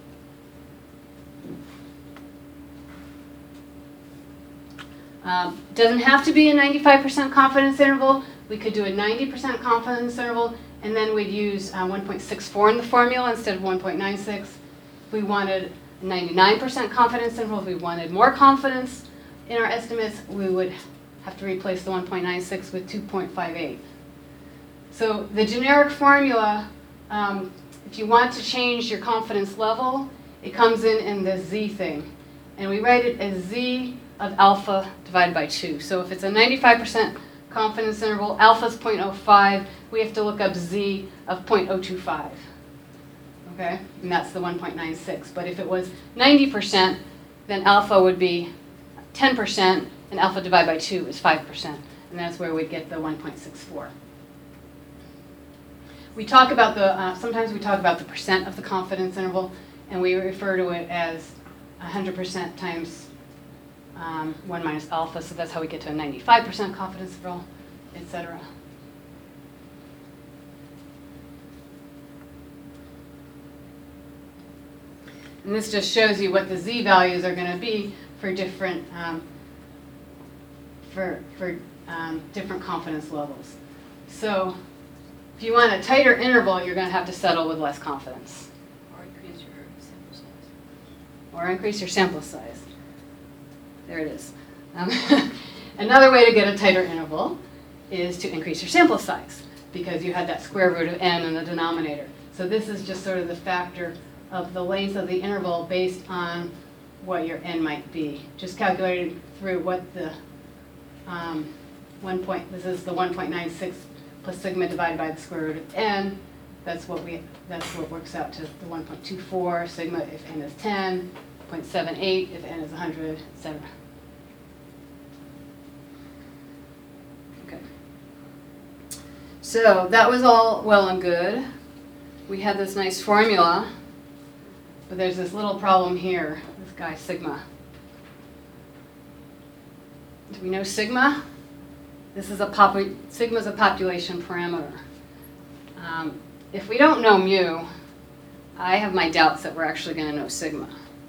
Um, doesn't have to be a ninety-five percent confidence interval. We could do a ninety percent confidence interval, and then we'd use uh, one point six four in the formula instead of one point nine six. If we wanted a ninety-nine percent confidence interval, if we wanted more confidence in our estimates, we would have to replace the one point nine six with two point five eight. So the generic formula, um, if you want to change your confidence level, it comes in in the z thing. And we write it as z of alpha divided by two. So if it's a ninety-five percent confidence interval, alpha is zero point zero five, we have to look up z of zero point zero two five. Okay? And that's the one point nine six. But if it was ninety percent, then alpha would be ten percent, and alpha divided by two is five percent. And that's where we get the one point six four. We talk about the, uh, sometimes we talk about the percent of the confidence interval, and we refer to it as one hundred percent times um, one minus alpha, so that's how we get to a ninety-five percent confidence interval, et cetera. And this just shows you what the z values are going to be for different um, for for um, different confidence levels. So if you want a tighter interval, you're going to have to settle with less confidence. Or increase your sample size. Or increase your sample size. There it is. Um, another way to get a tighter interval is to increase your sample size, because you had that square root of n in the denominator. So this is just sort of the factor of the length of the interval based on what your n might be. Just calculated through what the um, one point, this is the one point nine six plus sigma divided by the square root of n. That's what we, that's what works out to the one point two four sigma if n is ten, zero point seven eight if n is one hundred, et cetera. Okay. So that was all well and good. We had this nice formula, but there's this little problem here, this guy sigma. Do we know sigma? This is a popu sigma is a population parameter. Um, if we don't know mu, I have my doubts that we're actually going to know sigma.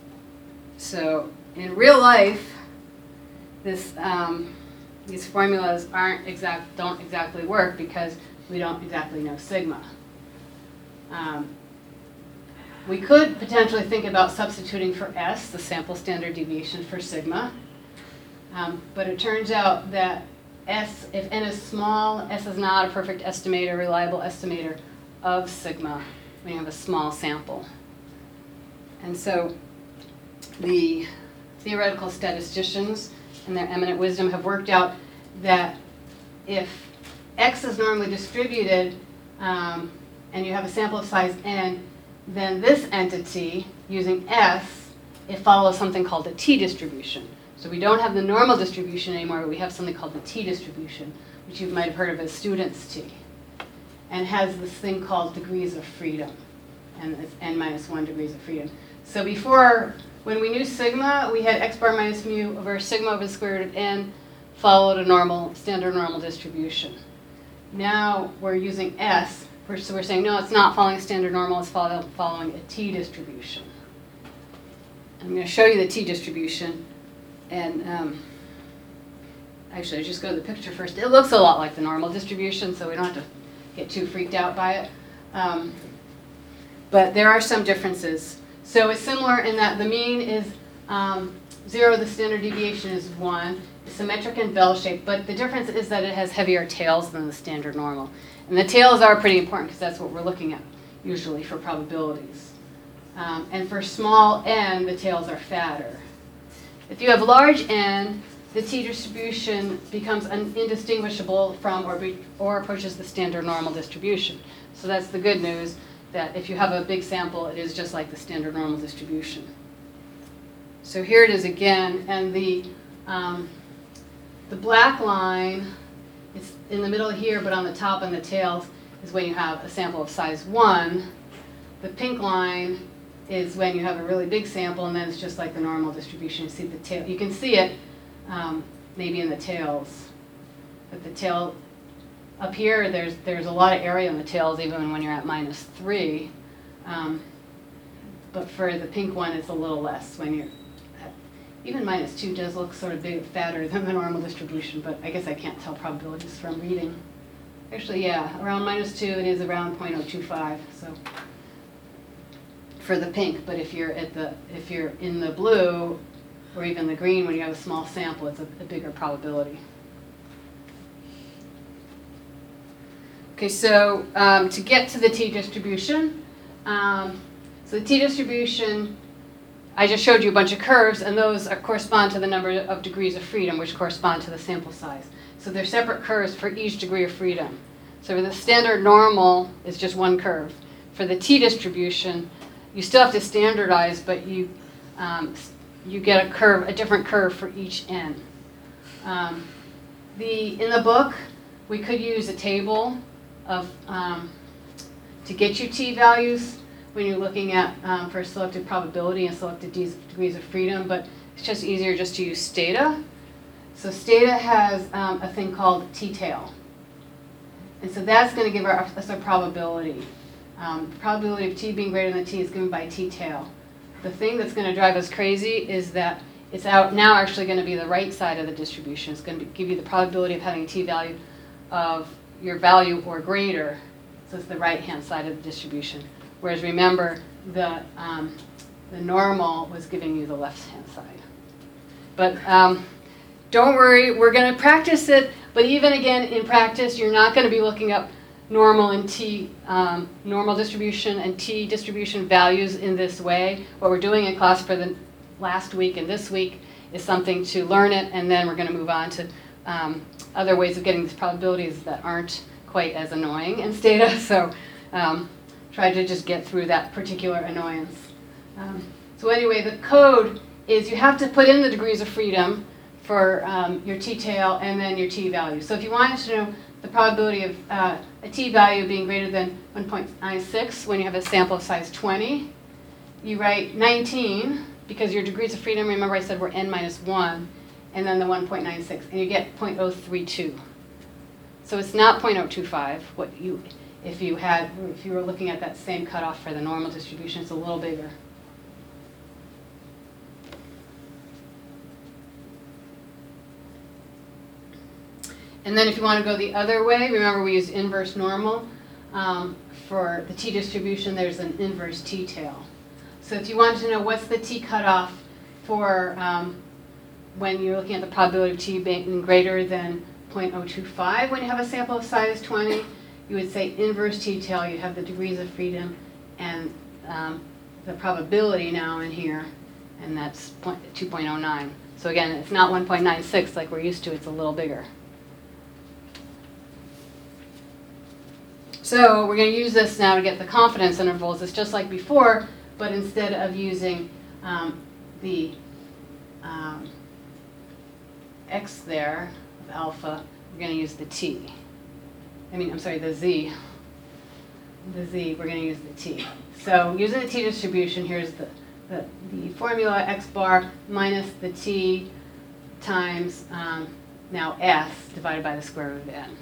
So in real life, this um, these formulas aren't exact don't exactly work because we don't exactly know sigma. Um, we could potentially think about substituting for S, the sample standard deviation for sigma, um, but it turns out that S, if n is small, S is not a perfect estimator, reliable estimator of sigma when you have a small sample. And so the theoretical statisticians in their eminent wisdom have worked out that if X is normally distributed um, and you have a sample of size n, then this entity, using S, it follows something called a t-distribution. So we don't have the normal distribution anymore, but we have something called the t-distribution, which you might have heard of as student's t, and has this thing called degrees of freedom, and it's n minus one degrees of freedom. So before, when we knew sigma, we had x bar minus mu over sigma over the square root of n, followed a normal, standard normal distribution. Now we're using S, we're, so we're saying, no, it's not following a standard normal, it's follow, following a t-distribution. I'm going to show you the t-distribution. And um, actually, I just go to the picture first. It looks a lot like the normal distribution, so we don't have to get too freaked out by it. Um, but there are some differences. So it's similar in that the mean is um, zero, the standard deviation is one, it's symmetric and bell-shaped, but the difference is that it has heavier tails than the standard normal. And the tails are pretty important because that's what we're looking at usually for probabilities. Um, and for small n, the tails are fatter. If you have large n, the t-distribution becomes indistinguishable from or, be, or approaches the standard normal distribution. So that's the good news, that if you have a big sample, it is just like the standard normal distribution. So here it is again, and the, um, the black line is in the middle here, but on the top and the tails is when you have a sample of size one. The pink line is when you have a really big sample, and then it's just like the normal distribution. You see the tail. You can see it um, maybe in the tails. But the tail up here, there's there's a lot of area in the tails, even when you're at minus three. Um, but for the pink one, it's a little less when you're at, even minus two does look sort of big, fatter than the normal distribution. But I guess I can't tell probabilities from reading. Actually, yeah, around minus two, it is around zero point zero two five. So. For the pink, but if you're at the if you're in the blue or even the green, when you have a small sample, it's a, a bigger probability. Okay, so um, to get to the t-distribution, um, so the t-distribution, I just showed you a bunch of curves, and those are, correspond to the number of degrees of freedom, which correspond to the sample size. So they're separate curves for each degree of freedom. So the standard normal is just one curve. For the t-distribution, you still have to standardize, but you um, you get a curve, a different curve for each n. Um, the in the book, we could use a table of um, to get you t-values when you're looking at um, for selected probability and selected degrees of freedom, but it's just easier just to use Stata. So Stata has um, a thing called t-tail, and so that's going to give our, us a probability. Um, the probability of t being greater than t is given by t-tail. The thing that's going to drive us crazy is that it's out now actually going to be the right side of the distribution. It's going to give you the probability of having a t-value of your value or greater. So it's the right-hand side of the distribution. Whereas remember, the, um, the normal was giving you the left-hand side. But um, don't worry, we're going to practice it, but even again in practice, you're not going to be looking up normal and t um, normal distribution and t distribution values in this way. What we're doing in class for the last week and this week is something to learn it, and then we're going to move on to um, other ways of getting these probabilities that aren't quite as annoying in Stata. So um, try to just get through that particular annoyance. Um, so anyway, the code is you have to put in the degrees of freedom for um, your t-tail and then your t-value. So if you wanted to know the probability of uh, a t-value being greater than one point nine six when you have a sample of size twenty, you write nineteen, because your degrees of freedom, remember I said were n minus one, and then the one point nine six, and you get zero point zero three two. So it's not zero point zero two five. What you, if you had, if you were looking at that same cutoff for the normal distribution, it's a little bigger. And then if you want to go the other way, remember we use inverse normal. Um, for the t-distribution, there's an inverse t-tail. So if you wanted to know what's the t cutoff for um, when you're looking at the probability of t being greater than zero point zero two five when you have a sample of size twenty, you would say inverse t-tail. You have the degrees of freedom and um, the probability now in here, and that's two point zero nine. So again, it's not one point nine six like we're used to, it's a little bigger. So we're going to use this now to get the confidence intervals. It's just like before, but instead of using um, the um, x there of alpha, we're going to use the t. I mean, I'm sorry, the z. The z, we're going to use the t. So using the t distribution, here's the, the, the formula x bar minus the t times um, now s divided by the square root of n.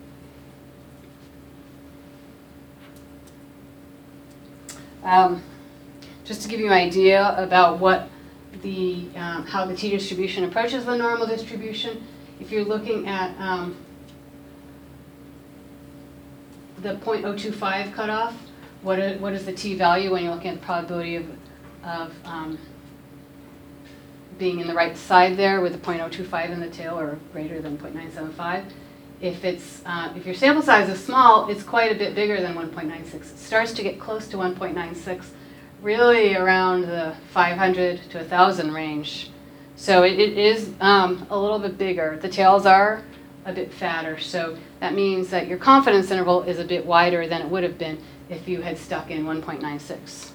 Um, just to give you an idea about what the, um, how the t-distribution approaches the normal distribution, if you're looking at um, the zero point zero two five cutoff, what is, what is the t-value when you're looking at the probability of, of um, being in the right side there with the zero point zero two five in the tail or greater than zero point nine seven five? If, it's, uh, if your sample size is small, it's quite a bit bigger than one point nine six. It starts to get close to one point nine six, really around the five hundred to one thousand range. So it, it is um, a little bit bigger. The tails are a bit fatter, so that means that your confidence interval is a bit wider than it would have been if you had stuck in one point nine six.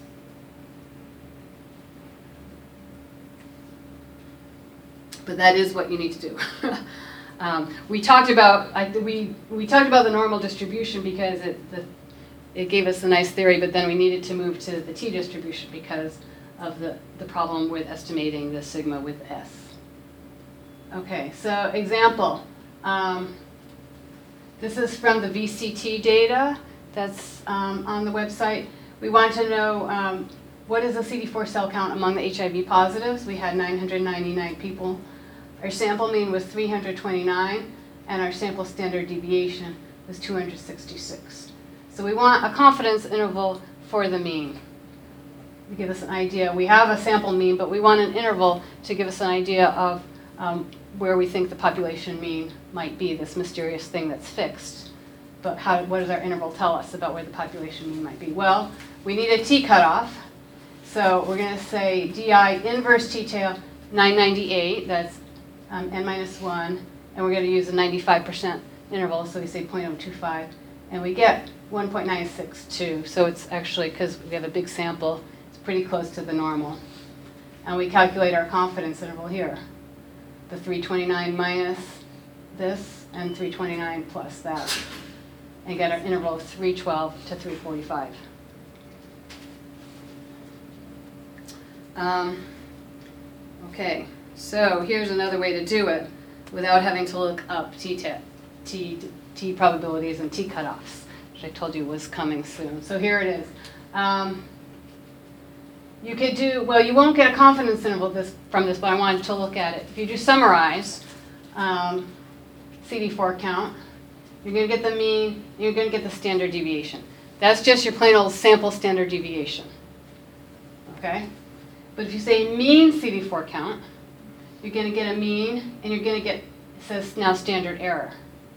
But that is what you need to do. Um, we talked about I, we we talked about the normal distribution because it the, it gave us a nice theory, but then we needed to move to the t-distribution because of the the problem with estimating the sigma with s. Okay, so example. Um, this is from the V C T data that's um, on the website. We want to know um, what is the C D four cell count among the H I V positives. We had nine hundred ninety-nine people. Our sample mean was three hundred twenty-nine, and our sample standard deviation was two hundred sixty-six. So we want a confidence interval for the mean to give us an idea. We have a sample mean, but we want an interval to give us an idea of um, where we think the population mean might be, this mysterious thing that's fixed. But how, what does our interval tell us about where the population mean might be? Well, we need a t cutoff. So we're going to say di inverse t-tail nine ninety-eight, that's Um, n minus one, and we're going to use a ninety-five percent interval, so we say zero point zero two five, and we get one point nine six two. So it's actually, because we have a big sample, it's pretty close to the normal. And we calculate our confidence interval here. The three twenty-nine minus this, and three twenty-nine plus that, and get our interval of three twelve to three forty-five. Um, okay. So here's another way to do it without having to look up t, t, t probabilities and t cutoffs, which I told you was coming soon. So here it is. Um, you could do, well, you won't get a confidence interval this, from this, but I wanted to look at it. If you do summarize um, C D four count, you're going to get the mean, you're going to get the standard deviation. That's just your plain old sample standard deviation. Okay? But if you say mean C D four count, you're going to get a mean, and you're going to get, it says now standard error.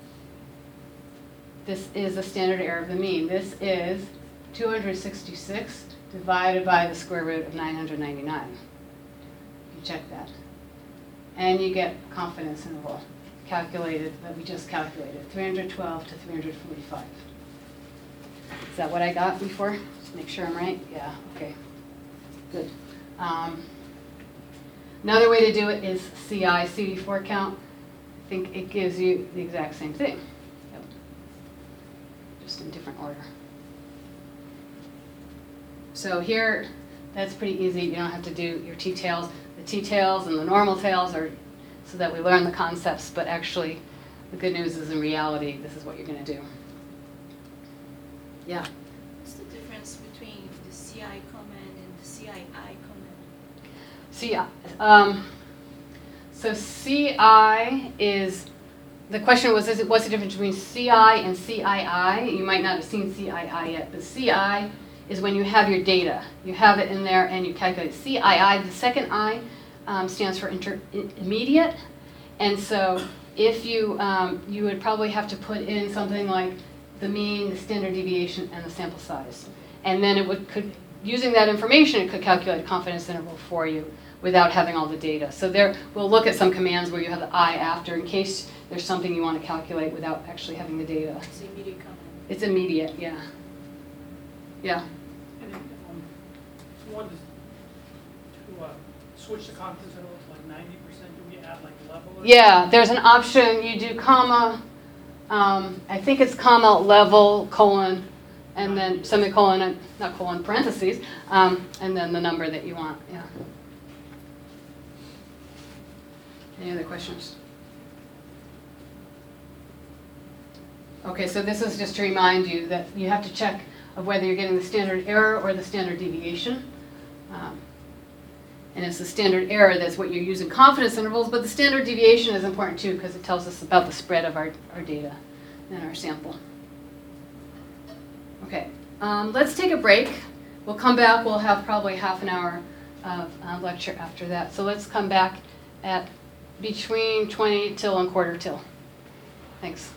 This is the standard error of the mean. This is two hundred sixty-six divided by the square root of nine hundred ninety-nine. You check that. And you get confidence interval calculated that we just calculated, three hundred twelve to three hundred forty-five. Is that what I got before? Just make sure I'm right? Yeah, okay. Good. Um, another way to do it is C I C D four count. I think it gives you the exact same thing. Yep. Just in different order. So here, that's pretty easy. You don't have to do your t-tails. The t-tails and the normal tails are so that we learn the concepts, but actually the good news is in reality, this is what you're going to do. Yeah? What's the difference between the C I command and the C I I command? C I, um, so C I is, the question was, is it, what's the difference between C I and C I I? You might not have seen C I I yet, but C I is when you have your data. You have it in there and you calculate. C I I, the second I, um, stands for intermediate. And so if you, um, you would probably have to put in something like the mean, the standard deviation, and the sample size. And then it would, could, using that information, it could calculate a confidence interval for you without having all the data. So there, we'll look at some commands where you have the I after in case there's something you want to calculate without actually having the data. It's the immediate command. It's immediate, yeah. Yeah. And if um, if you wanted to uh, switch the confidence interval to like ninety percent, do we add like level? or Yeah, there's an option. You do comma, um, I think it's comma, level, colon, and then semicolon, and not colon, parentheses, um, and then the number that you want, yeah. Any other questions? Okay, so this is just to remind you that you have to check of whether you're getting the standard error or the standard deviation. Um, and it's the standard error that's what you're using confidence intervals, but the standard deviation is important too because it tells us about the spread of our, our data in our sample. Okay, um, let's take a break. We'll come back. We'll have probably half an hour of uh, lecture after that. So let's come back at between twenty till and quarter till. Thanks.